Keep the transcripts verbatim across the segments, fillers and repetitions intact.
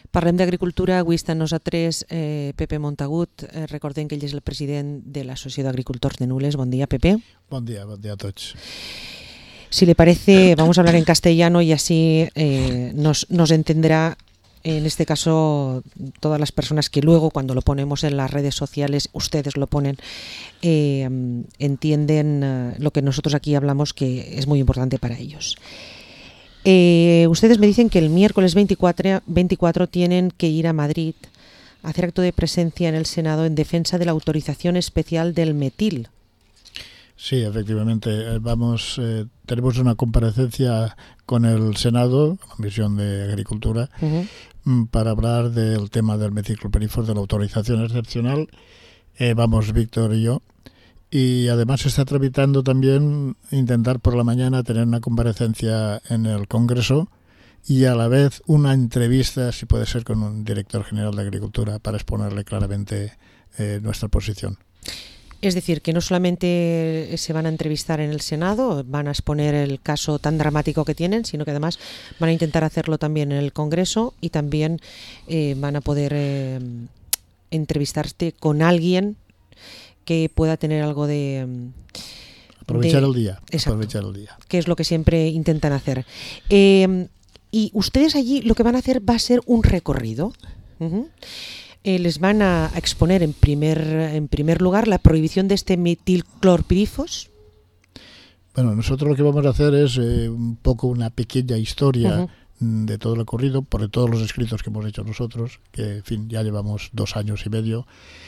Parlem d'agricultura, avui està amb nosaltres eh, Pepe Montagut. Eh, recordem que ell és el president de l'Associació d'Agricultors de Nules. Bon dia, Pepe. Bon dia, bon dia a tots. Si le parece, vamos a hablar en castellano y así eh, nos, nos entenderá, en este caso, todas las personas que luego, cuando lo ponemos en las redes sociales, ustedes lo ponen, eh, entienden eh, lo que nosotros aquí hablamos, que es muy importante para ellos. Eh, ustedes me dicen que el miércoles veinticuatro, veinticuatro tienen que ir a Madrid a hacer acto de presencia en el Senado en defensa de la autorización especial del metil. Sí, efectivamente. Vamos, eh, tenemos una comparecencia con el Senado, la Comisión de Agricultura, uh-huh. para hablar del tema del metilclopirifos, de la autorización excepcional. Eh, vamos, Víctor y yo. Y además se está tramitando también intentar por la mañana tener una comparecencia en el Congreso y a la vez una entrevista, si puede ser, con un director general de Agricultura para exponerle claramente eh, nuestra posición. Es decir, que no solamente se van a entrevistar en el Senado, van a exponer el caso tan dramático que tienen, sino que además van a intentar hacerlo también en el Congreso y también eh, van a poder eh, entrevistarte con alguien que pueda tener algo de... Aprovechar de, el día. Exacto, aprovechar el día. Que es lo que siempre intentan hacer. Eh, y ustedes allí lo que van a hacer va a ser un recorrido. Uh-huh. Eh, les van a exponer en primer, en primer lugar la prohibición de este metilclopirifos. Bueno, nosotros lo que vamos a hacer es eh, un poco una pequeña historia uh-huh. de todo el recorrido, por todos los escritos que hemos hecho nosotros, que en fin, ya llevamos dos años y medio,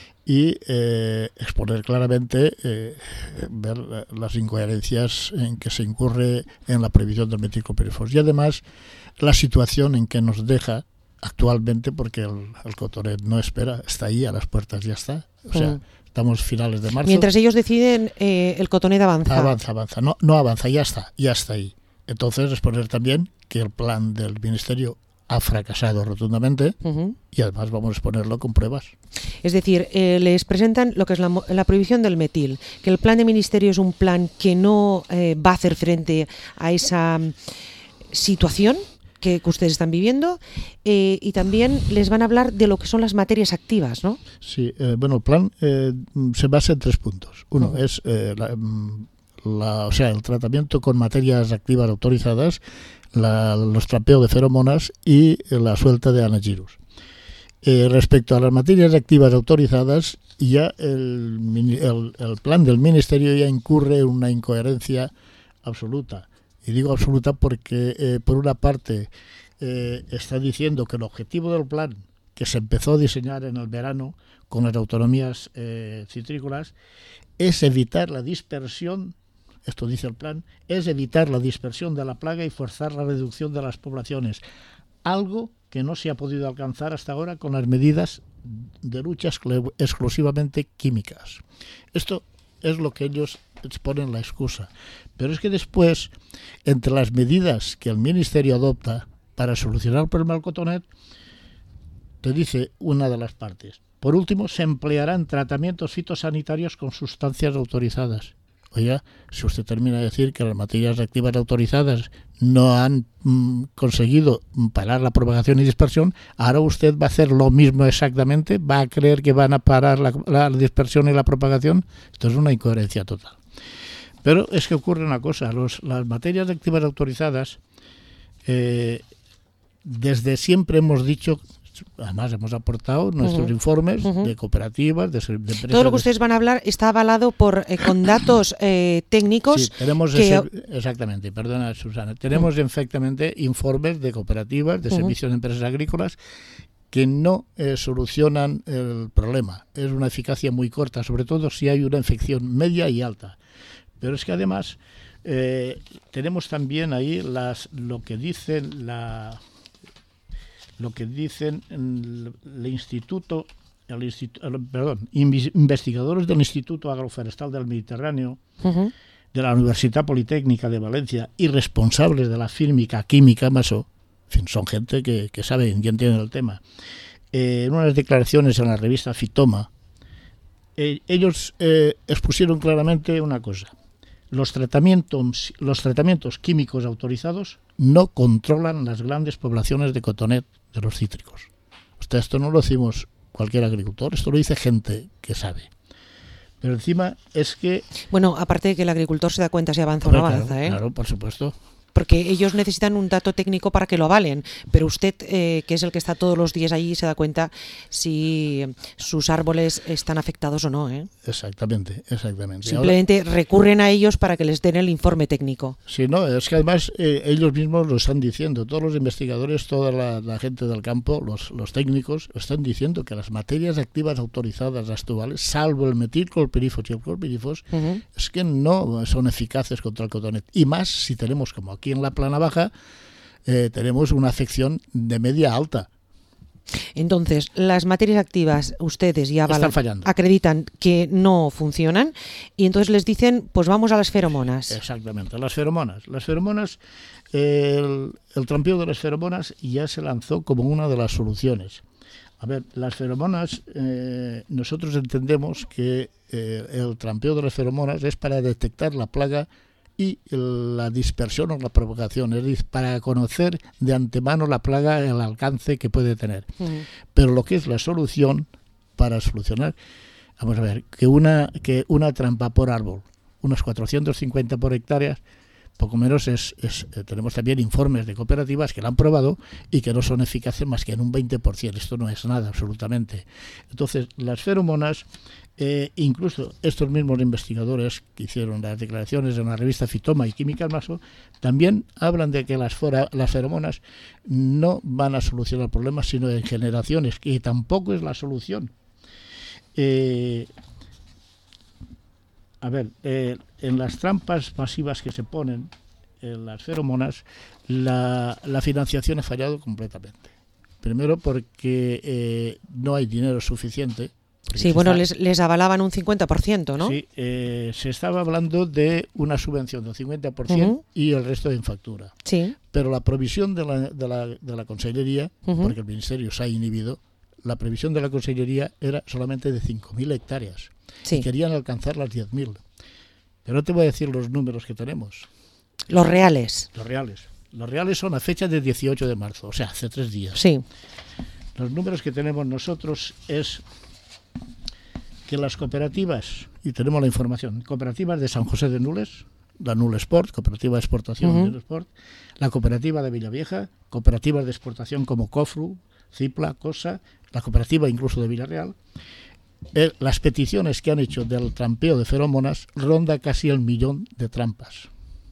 y eh, exponer claramente, eh, ver las incoherencias en que se incurre en la prohibición del metilclopirifos y además la situación en que nos deja actualmente, porque el, el cotonet no espera, está ahí a las puertas, ya está. O sea, mm. estamos finales de marzo. Mientras ellos deciden, eh, el cotonet avanza. Avanza, avanza. No, no avanza, ya está, ya está ahí. Entonces, exponer también que el plan del Ministerio ha fracasado rotundamente uh-huh. y además vamos a exponerlo con pruebas. Es decir, eh, les presentan lo que es la, la prohibición del metil, que el plan de ministerio es un plan que no eh, va a hacer frente a esa um, situación que, que ustedes están viviendo eh, y también les van a hablar de lo que son las materias activas, ¿no? Sí, eh, bueno, el plan eh, se basa en tres puntos. Uno uh-huh. es eh, la, la, o sea, el tratamiento con materias activas autorizadas, La, los trapeos de feromonas y la suelta de anagirus. Eh, respecto a las materias activas autorizadas, ya el, el, el plan del Ministerio ya incurre en una incoherencia absoluta. Y digo absoluta porque, eh, por una parte, eh, está diciendo que el objetivo del plan, que se empezó a diseñar en el verano con las autonomías eh, citrícolas, es evitar la dispersión. Esto dice el plan, es evitar la dispersión de la plaga y forzar la reducción de las poblaciones, algo que no se ha podido alcanzar hasta ahora con las medidas de lucha exclusivamente químicas. Esto es lo que ellos ponen la excusa. Pero es que después, entre las medidas que el Ministerio adopta para solucionar el problema del cotonet, te dice una de las partes. Por último, se emplearán tratamientos fitosanitarios con sustancias autorizadas. Oiga, si usted termina de decir que las materias activas autorizadas no han mm, conseguido parar la propagación y dispersión, ahora usted va a hacer lo mismo exactamente, va a creer que van a parar la, la dispersión y la propagación. Esto es una incoherencia total. Pero es que ocurre una cosa, los, las materias activas autorizadas, eh, desde siempre hemos dicho... Además, hemos aportado nuestros uh-huh. informes uh-huh. de cooperativas, de, de empresas. Todo lo que ustedes van a hablar está avalado por eh, con datos eh, técnicos. Sí, tenemos que... ese, exactamente, perdona Susana, tenemos uh-huh. efectivamente informes de cooperativas, de uh-huh. servicios de empresas agrícolas que no eh, solucionan el problema. Es una eficacia muy corta, sobre todo si hay una infección media y alta. Pero es que además eh, tenemos también ahí las lo que dicen la... lo que dicen el, el instituto, el instituto, el, perdón, investigadores del Instituto Agroforestal del Mediterráneo, uh-huh. de la Universidad Politécnica de Valencia y responsables de la física química Maso, en fin, son gente que, que sabe y entiende el tema. Eh, en unas declaraciones en la revista Fitoma, eh, ellos eh, expusieron claramente una cosa. Los tratamientos, los tratamientos químicos autorizados no controlan las grandes poblaciones de cotonet de los cítricos. esto no lo decimos cualquier agricultor, esto lo dice gente que sabe. Pero encima es que... Bueno, aparte de que el agricultor se da cuenta si avanza o no avanza, claro, ¿eh? Claro, por supuesto. Porque ellos necesitan un dato técnico para que lo avalen, pero usted, eh, que es el que está todos los días allí, se da cuenta si sus árboles están afectados o no, ¿eh? Exactamente, exactamente. Simplemente Ahora, recurren a ellos para que les den el informe técnico. Sí, no, es que además eh, ellos mismos lo están diciendo, todos los investigadores, toda la, la gente del campo, los, los técnicos, están diciendo que las materias activas autorizadas actuales, salvo el metilclorpirifos y el clorpirifos, uh-huh. es que no son eficaces contra el cotonete. Y más si tenemos, como aquí en la plana baja, eh, tenemos una afección de media alta. Entonces, las materias activas, ustedes ya están fallando, acreditan que no funcionan y entonces les dicen, pues vamos a las feromonas. Exactamente, las feromonas. Las feromonas, eh, el, el trampeo de las feromonas ya se lanzó como una de las soluciones. A ver, las feromonas, eh, nosotros entendemos que eh, el trampeo de las feromonas es para detectar la plaga y la dispersión o la propagación, es decir, para conocer de antemano la plaga, el alcance que puede tener. Uh-huh. Pero lo que es la solución, para solucionar, vamos a ver, que una, que una trampa por árbol, unos cuatrocientos cincuenta por hectárea, poco menos es, es eh, tenemos también informes de cooperativas que la han probado y que no son eficaces más que en un veinte por ciento. Esto no es nada, absolutamente. Entonces, las feromonas, eh, incluso estos mismos investigadores que hicieron las declaraciones en la revista Fitoma y Química Maso, también hablan de que las, fora, las feromonas no van a solucionar problemas, sino en generaciones, que tampoco es la solución. Eh, A ver, eh, en las trampas masivas que se ponen, en las feromonas, la, la financiación ha fallado completamente. Primero porque eh, no hay dinero suficiente. Sí, bueno, está, les, les avalaban un cincuenta por ciento, ¿no? Sí, eh, se estaba hablando de una subvención del cincuenta por ciento uh-huh. y el resto en factura. Sí. Pero la provisión de la, de la, de la Consellería, uh-huh. porque el Ministerio se ha inhibido, la previsión de la Consellería era solamente de cinco mil hectáreas. Sí. Y querían alcanzar las diez mil. Pero no te voy a decir los números que tenemos. Los reales. Los reales. Los reales son a fecha de dieciocho de marzo, o sea, hace tres días. Sí. Los números que tenemos nosotros es que las cooperativas, y tenemos la información, cooperativas de San José de Nules, la Nul Sport, cooperativa de exportación uh-huh. de Nul Sport, la cooperativa de Villavieja, cooperativas de exportación como Cofru, Cipla, Cosa, la cooperativa incluso de Villarreal. Eh, las peticiones que han hecho del trampeo de feromonas ronda casi el millón de trampas.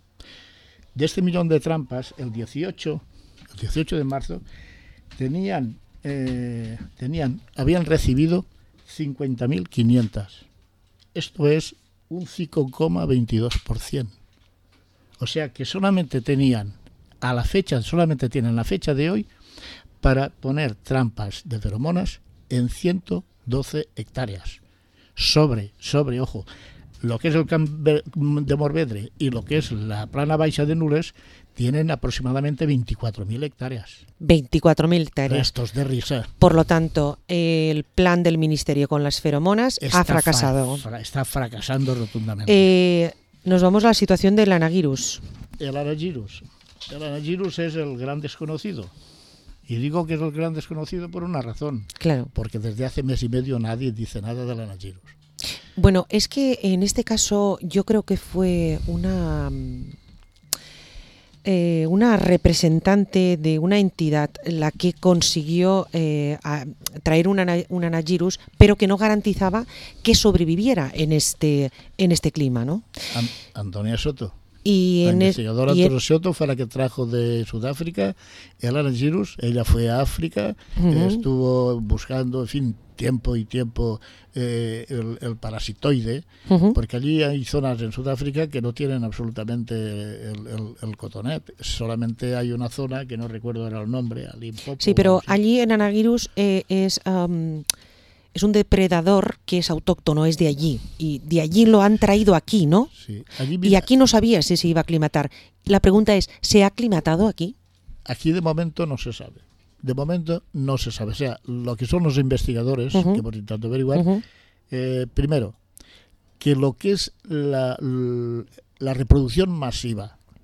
De este millón de trampas, el dieciocho, el dieciocho de marzo, tenían, eh, tenían, habían recibido cincuenta mil quinientas. Esto es un cinco coma veintidós por ciento. O sea que solamente tenían, a la fecha, solamente tienen la fecha de hoy para poner trampas de feromonas en ciento doce hectáreas. Sobre, sobre, ojo, lo que es el camp de Morvedre y lo que es la plana baixa de Nules tienen aproximadamente veinticuatro mil hectáreas. veinticuatro mil hectáreas. Restos de risa. Por lo tanto, el plan del Ministerio con las feromonas está ha fracasado. Fra está fracasando rotundamente. Eh, nos vamos a la situación del Anagirus. El Anagirus. El Anagirus es el gran desconocido. Y digo que es el gran desconocido por una razón. Claro. Porque desde hace mes y medio nadie dice nada del Anagirus. Bueno, es que en este caso yo creo que fue una, eh, una representante de una entidad la que consiguió eh, a, traer un, ana, un Anagirus, pero que no garantizaba que sobreviviera en este, en este clima, ¿no? An Antonia Soto. Y la en investigadora Antonia Soto fue la que trajo de Sudáfrica el Anagirus. Ella fue a África, uh-huh. estuvo buscando, en fin, tiempo y tiempo eh, el, el parasitoide, uh-huh. porque allí hay zonas en Sudáfrica que no tienen absolutamente el, el, el cotonet. Solamente hay una zona que no recuerdo era el nombre, Limpopo. Sí, pero allí en Anagirus eh, es... Um... es un depredador que es autóctono, es de allí, y de allí lo han traído aquí, ¿no? Sí. Allí y aquí no sabía si se iba a aclimatar. La pregunta es, ¿se ha aclimatado aquí? Aquí de momento no se sabe. De momento no se sabe. O sea, lo que son los investigadores, uh-huh. que hemos intentado averiguar, uh-huh. eh, primero, que lo que es la, la reproducción masiva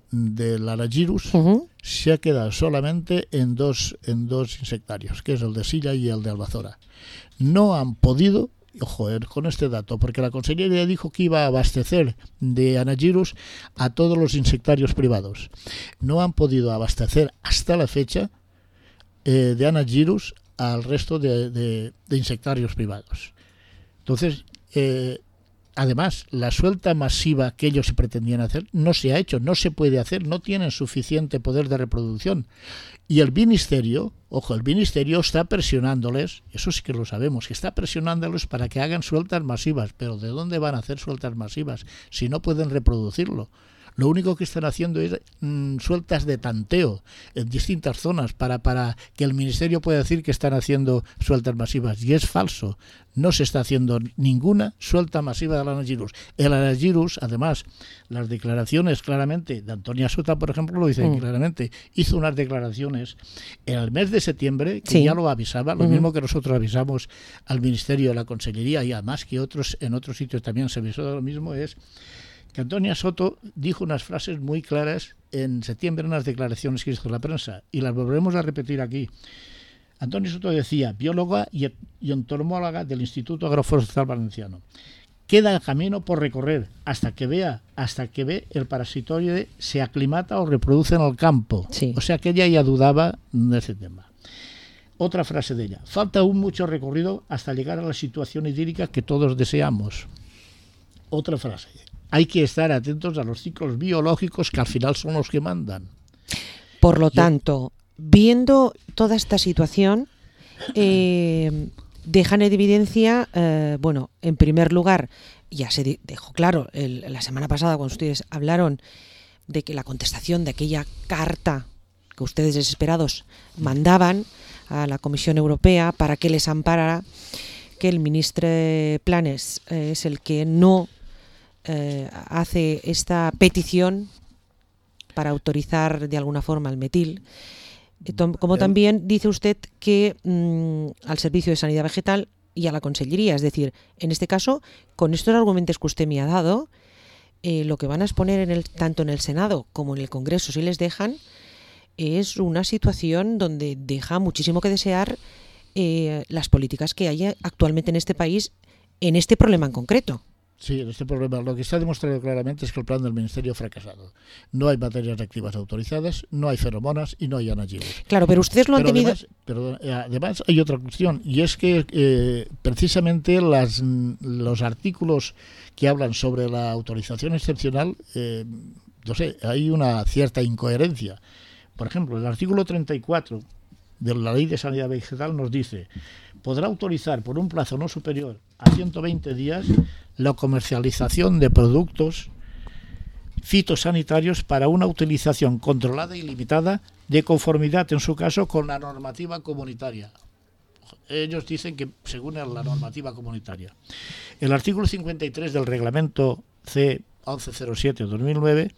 del Anagyrus Uh-huh. se ha quedado solamente en dos, en dos insectarios, que es el de Silla y el de Albazora. No han podido, ojo, eh, con este dato, porque la Consellería dijo que iba a abastecer de Anagyrus a todos los insectarios privados. No han podido abastecer hasta la fecha eh, de Anagyrus al resto de, de, de insectarios privados. Entonces, eh, además, la suelta masiva que ellos se pretendían hacer no se ha hecho, no se puede hacer, no tienen suficiente poder de reproducción. Y el Ministerio, ojo, el Ministerio está presionándoles, eso sí que lo sabemos, que está presionándoles para que hagan sueltas masivas. Pero ¿de dónde van a hacer sueltas masivas si no pueden reproducirlo? Lo único que están haciendo es mmm, sueltas de tanteo en distintas zonas para, para que el Ministerio pueda decir que están haciendo sueltas masivas. Y es falso. No se está haciendo ninguna suelta masiva del Anagyrus. El Anagyrus, además, las declaraciones claramente, de Antonia Sota, por ejemplo, lo dice mm. claramente, hizo unas declaraciones en el mes de septiembre, que sí. ya lo avisaba, lo uh-huh. mismo que nosotros avisamos al Ministerio, a la Consellería, y además que otros en otros sitios también se avisó de lo mismo, es que Antonia Soto dijo unas frases muy claras en septiembre en unas declaraciones que hizo la prensa, y las volveremos a repetir aquí. Antonia Soto decía, bióloga y, y entomóloga del Instituto Agroforestal Valenciano, queda camino por recorrer hasta que vea hasta que ve el parasitoide se aclimata o reproduce en el campo. Sí. O sea que ella ya dudaba de ese tema. Otra frase de ella, falta aún mucho recorrido hasta llegar a la situación idílica que todos deseamos. Otra frase, hay que estar atentos a los ciclos biológicos que al final son los que mandan. Por lo Yo, tanto, viendo toda esta situación, eh, dejan en evidencia, eh, bueno, en primer lugar, ya se dejó claro el, la semana pasada cuando ustedes hablaron de que la contestación de aquella carta que ustedes desesperados mandaban a la Comisión Europea para que les amparara, que el ministro Planes eh, es el que no eh, hace esta petición para autorizar de alguna forma el metil. Como también dice usted que mmm, al Servicio de Sanidad Vegetal y a la Consellería, es decir, en este caso, con estos argumentos que usted me ha dado, eh, lo que van a exponer en el, tanto en el Senado como en el Congreso, si les dejan, es una situación donde deja muchísimo que desear eh, las políticas que hay actualmente en este país en este problema en concreto. Sí, en este problema lo que está demostrado claramente es que el plan del Ministerio ha fracasado. No hay materias activas autorizadas, no hay feromonas y no hay Anagyrus. Claro, pero ustedes lo han pero tenido... Además, pero además hay otra cuestión, y es que eh, precisamente las, los artículos que hablan sobre la autorización excepcional, eh, no sé, hay una cierta incoherencia. Por ejemplo, el artículo treinta y cuatro de la Ley de Sanidad Vegetal nos dice: podrá autorizar por un plazo no superior a ciento veinte días la comercialización de productos fitosanitarios para una utilización controlada y limitada de conformidad, en su caso, con la normativa comunitaria. Ellos dicen que según la normativa comunitaria. El artículo cincuenta y tres del reglamento C once cero siete dos mil nueve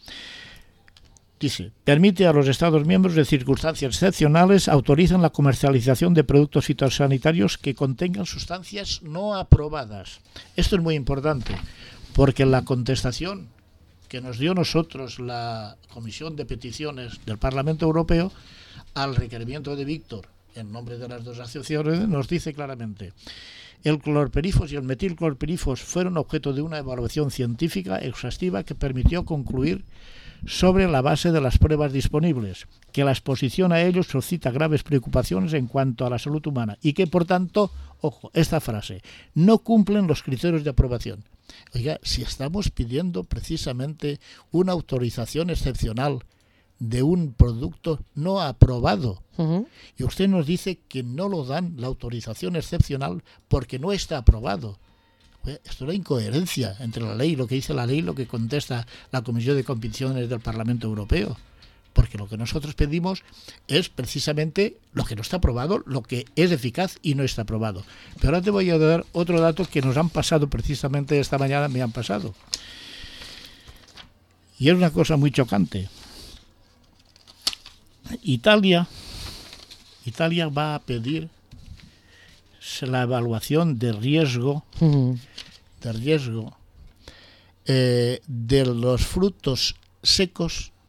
dice, permite a los Estados miembros de circunstancias excepcionales autorizan la comercialización de productos fitosanitarios que contengan sustancias no aprobadas. Esto es muy importante, porque la contestación que nos dio nosotros la Comisión de Peticiones del Parlamento Europeo al requerimiento de Víctor, en nombre de las dos asociaciones, nos dice claramente: el clorpirifos y el metilclorpirifos fueron objeto de una evaluación científica exhaustiva que permitió concluir sobre la base de las pruebas disponibles, que la exposición a ellos suscita graves preocupaciones en cuanto a la salud humana y que, por tanto, ojo, esta frase, no cumplen los criterios de aprobación. Oiga, si estamos pidiendo precisamente una autorización excepcional de un producto no aprobado, uh-huh. y usted nos dice que no lo dan la autorización excepcional porque no está aprobado. Esto es una incoherencia entre la ley, lo que dice la ley y lo que contesta la Comisión de Peticiones del Parlamento Europeo. Porque lo que nosotros pedimos es precisamente lo que no está aprobado, lo que es eficaz y no está aprobado. Pero ahora te voy a dar otro dato que nos han pasado precisamente esta mañana, me han pasado. Y es una cosa muy chocante. Italia, Italia va a pedir la evaluación de riesgo, uh-huh. de riesgo eh, de los frutos secos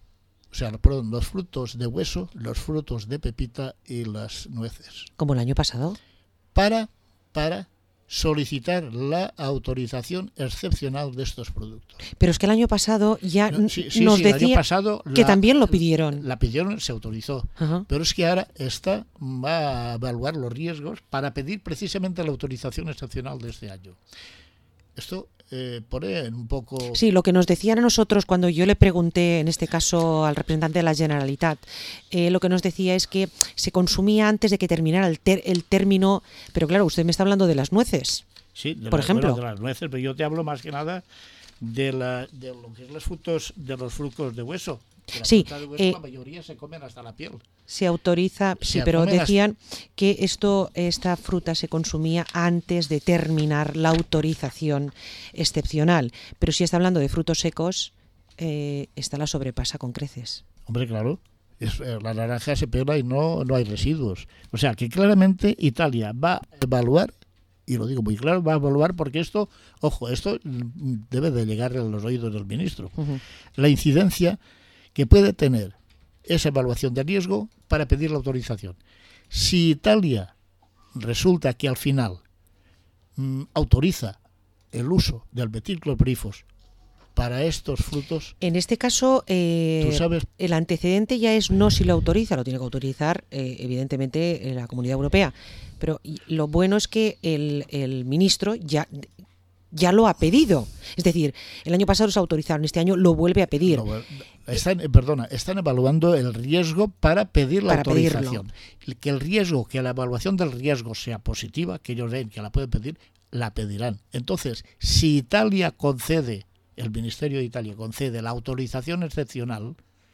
o sea, perdón, los frutos de hueso, los frutos de pepita y las nueces. ¿Como el año pasado? Para, para solicitar la autorización excepcional de estos productos. Pero es que el año pasado ya No, sí, sí, nos sí, decía el año pasado que la, también lo pidieron. La pidieron, se autorizó. Ajá. Pero es que ahora esta va a evaluar los riesgos para pedir precisamente la autorización excepcional de este año. Esto eh, pone un poco... Sí, lo que nos decían a nosotros cuando yo le pregunté, en este caso al representante de la Generalitat, eh, lo que nos decía es que se consumía antes de que terminara el, ter el término, pero claro, usted me está hablando de las nueces, sí, de por la, ejemplo. Bueno, de las nueces, pero yo te hablo más que nada de, la, de lo que es los frutos, de los frutos de hueso. La sí, fruta de hueso, eh, la mayoría se comen hasta la piel. Se autoriza, Se sí, pero decían hasta... que esto, esta fruta se consumía antes de terminar la autorización excepcional. Pero si está hablando de frutos secos, eh, esta la sobrepasa con creces. Hombre, claro. Es, eh, la naranja se pela y no, no hay residuos. O sea, que claramente Italia va a evaluar, y lo digo muy claro, va a evaluar porque esto, ojo, esto debe de llegar a los oídos del ministro. Uh-huh. La incidencia que puede tener esa evaluación de riesgo para pedir la autorización. Si Italia resulta que al final mmm, autoriza el uso del metilclorpirifos para estos frutos... En este caso, eh, ¿tú sabes? El antecedente ya es no si lo autoriza, lo tiene que autorizar eh, evidentemente en la Comunidad Europea. Pero lo bueno es que el, el ministro ya... ya lo ha pedido. Es decir, el año pasado se autorizaron, este año lo vuelve a pedir. No, están, perdona, están evaluando el riesgo para pedir la para autorización. Pedirlo. Que el riesgo, que la evaluación del riesgo sea positiva, que ellos ven que la pueden pedir, la pedirán. Entonces, si Italia concede, el Ministerio de Italia concede la autorización excepcional,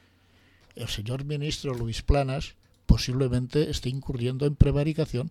el señor ministro Luis Planas posiblemente esté incurriendo en prevaricación.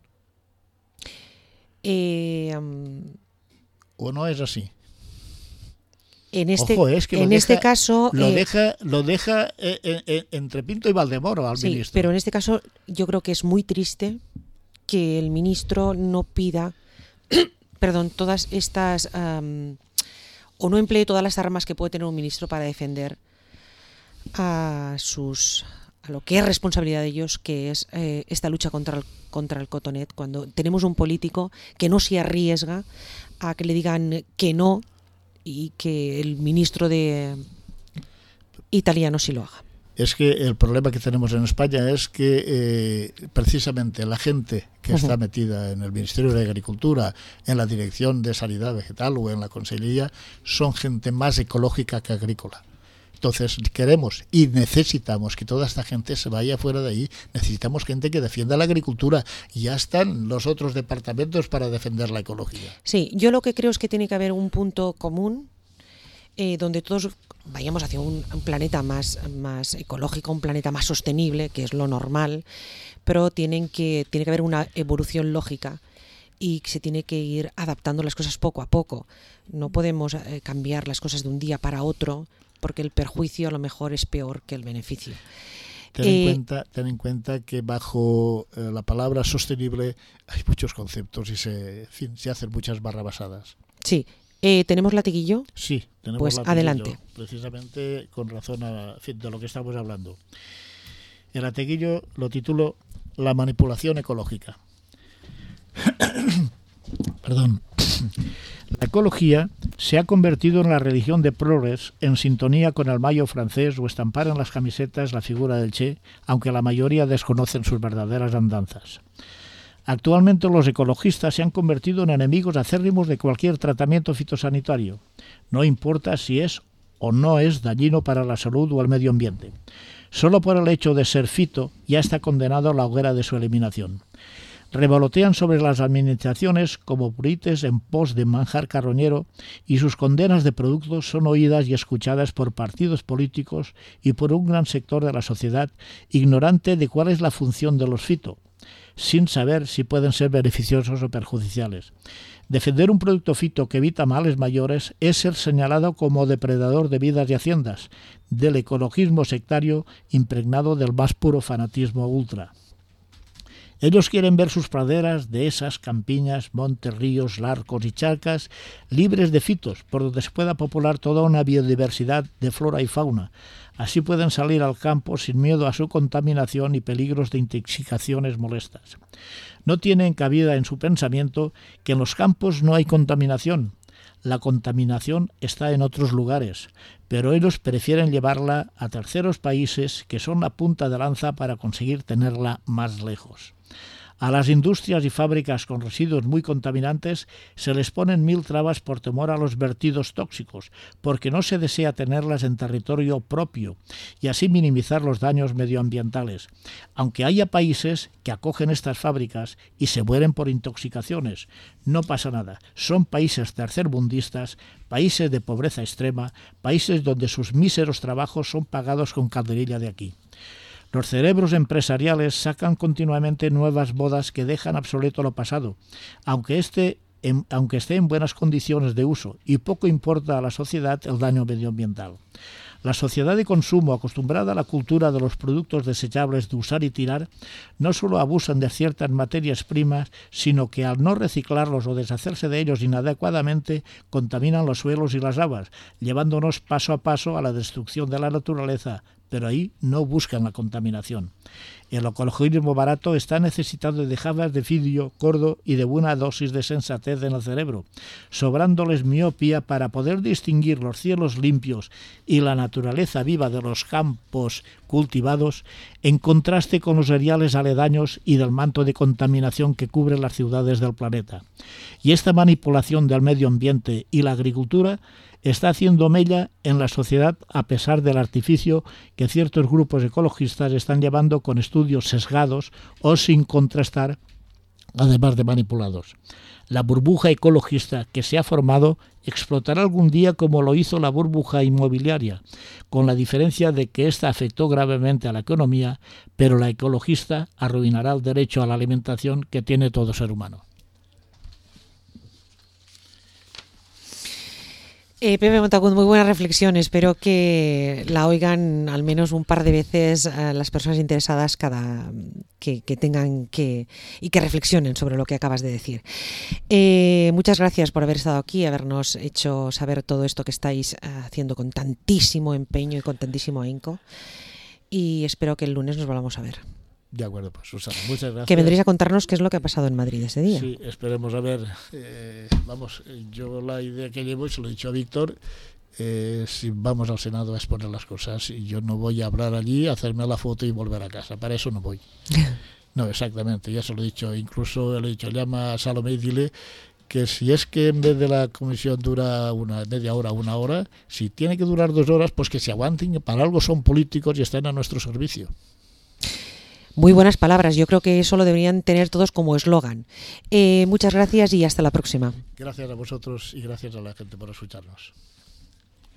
Eh... Um... ¿O no es así? En este, Ojo, es que en deja, este caso... Lo eh, deja, lo deja eh, eh, entre Pinto y Valdemoro al sí, ministro. Pero en este caso yo creo que es muy triste que el ministro no pida, perdón, todas estas... Um, o no emplee todas las armas que puede tener un ministro para defender a sus... a lo que es responsabilidad de ellos, que es eh, esta lucha contra el, contra el cotonet, cuando tenemos un político que no se arriesga a que le digan que no y que el ministro de italiano sí lo haga. Es que el problema que tenemos en España es que eh, precisamente la gente que uh-huh. está metida en el Ministerio de Agricultura, en la Dirección de Sanidad Vegetal o en la Consellería, son gente más ecológica que agrícola. Entonces queremos y necesitamos que toda esta gente se vaya fuera de ahí. Necesitamos gente que defienda la agricultura. Ya están los otros departamentos para defender la ecología. Sí, yo lo que creo es que tiene que haber un punto común eh, donde todos vayamos hacia un, un planeta más, más ecológico, un planeta más sostenible, que es lo normal, pero tienen que, tiene que haber una evolución lógica y se tiene que ir adaptando las cosas poco a poco. No podemos eh, cambiar las cosas de un día para otro, porque el perjuicio a lo mejor es peor que el beneficio. Ten, eh, en, cuenta, ten en cuenta que bajo eh, la palabra sostenible hay muchos conceptos y se, en fin, se hacen muchas barrabasadas. Sí. Eh, ¿Tenemos latiguillo? Sí, tenemos pues latiguillo. Adelante. Precisamente con razón a, en fin, de lo que estamos hablando. El latiguillo lo titulo La manipulación ecológica. Perdón. La ecología se ha convertido en la religión de progres, en sintonía con el mayo francés o estampar en las camisetas la figura del Che, aunque la mayoría desconocen sus verdaderas andanzas. Actualmente los ecologistas se han convertido en enemigos acérrimos de cualquier tratamiento fitosanitario, no importa si es o no es dañino para la salud o el medio ambiente. Solo por el hecho de ser fito ya está condenado a la hoguera de su eliminación. Revolotean sobre las administraciones como purites en pos de manjar carroñero y sus condenas de productos son oídas y escuchadas por partidos políticos y por un gran sector de la sociedad ignorante de cuál es la función de los fito, sin saber si pueden ser beneficiosos o perjudiciales. Defender un producto fito que evita males mayores es ser señalado como depredador de vidas y haciendas, del ecologismo sectario impregnado del más puro fanatismo ultra. Ellos quieren ver sus praderas, dehesas, campiñas, montes, ríos, larcos y charcas libres de fitos, por donde se pueda popular toda una biodiversidad de flora y fauna. Así pueden salir al campo sin miedo a su contaminación y peligros de intoxicaciones molestas. No tienen cabida en su pensamiento que en los campos no hay contaminación. La contaminación está en otros lugares, pero ellos prefieren llevarla a terceros países que son la punta de lanza para conseguir tenerla más lejos. A las industrias y fábricas con residuos muy contaminantes se les ponen mil trabas por temor a los vertidos tóxicos, porque no se desea tenerlas en territorio propio y así minimizar los daños medioambientales. Aunque haya países que acogen estas fábricas y se mueren por intoxicaciones, no pasa nada. Son países tercermundistas, países de pobreza extrema, países donde sus míseros trabajos son pagados con calderilla de aquí. Los cerebros empresariales sacan continuamente nuevas modas que dejan obsoleto lo pasado, aunque, este, en, aunque esté en buenas condiciones de uso, y poco importa a la sociedad el daño medioambiental. La sociedad de consumo, acostumbrada a la cultura de los productos desechables de usar y tirar, no solo abusan de ciertas materias primas, sino que al no reciclarlos o deshacerse de ellos inadecuadamente, contaminan los suelos y las aguas, llevándonos paso a paso a la destrucción de la naturaleza, pero ahí no buscan la contaminación. El ecologismo barato está necesitado de jabas de fidio gordo y de buena dosis de sensatez en el cerebro, sobrándoles miopía para poder distinguir los cielos limpios y la naturaleza viva de los campos cultivados, en contraste con los areales aledaños y del manto de contaminación que cubre las ciudades del planeta. Y esta manipulación del medio ambiente y la agricultura está haciendo mella en la sociedad a pesar del artificio que ciertos grupos ecologistas están llevando con estudios sesgados o sin contrastar, además de manipulados. La burbuja ecologista que se ha formado explotará algún día como lo hizo la burbuja inmobiliaria, con la diferencia de que ésta afectó gravemente a la economía, pero la ecologista arruinará el derecho a la alimentación que tiene todo ser humano. Eh, Pepe Montagud, muy buena reflexión. Espero que la oigan al menos un par de veces a las personas interesadas cada que, que tengan que y que reflexionen sobre lo que acabas de decir. Eh, muchas gracias por haber estado aquí, habernos hecho saber todo esto que estáis haciendo con tantísimo empeño y con tantísimo ahínco. Y espero que el lunes nos volvamos a ver. De acuerdo, pues Susana, muchas gracias. Que vendréis a contarnos qué es lo que ha pasado en Madrid ese día. Sí, esperemos a ver. Eh, vamos, yo la idea que llevo, y se lo he dicho a Víctor, eh, si vamos al Senado a exponer las cosas, y yo no voy a hablar allí, hacerme la foto y volver a casa. Para eso no voy. No, exactamente, ya se lo he dicho. Incluso le he dicho, llama a Salomé y dile que si es que en vez de la comisión dura una media hora, una hora, si tiene que durar dos horas, pues que se aguanten, que para algo son políticos y están a nuestro servicio. Muy buenas palabras, yo creo que eso lo deberían tener todos como eslogan. Eh, muchas gracias y hasta la próxima. Gracias a vosotros y gracias a la gente por escucharnos.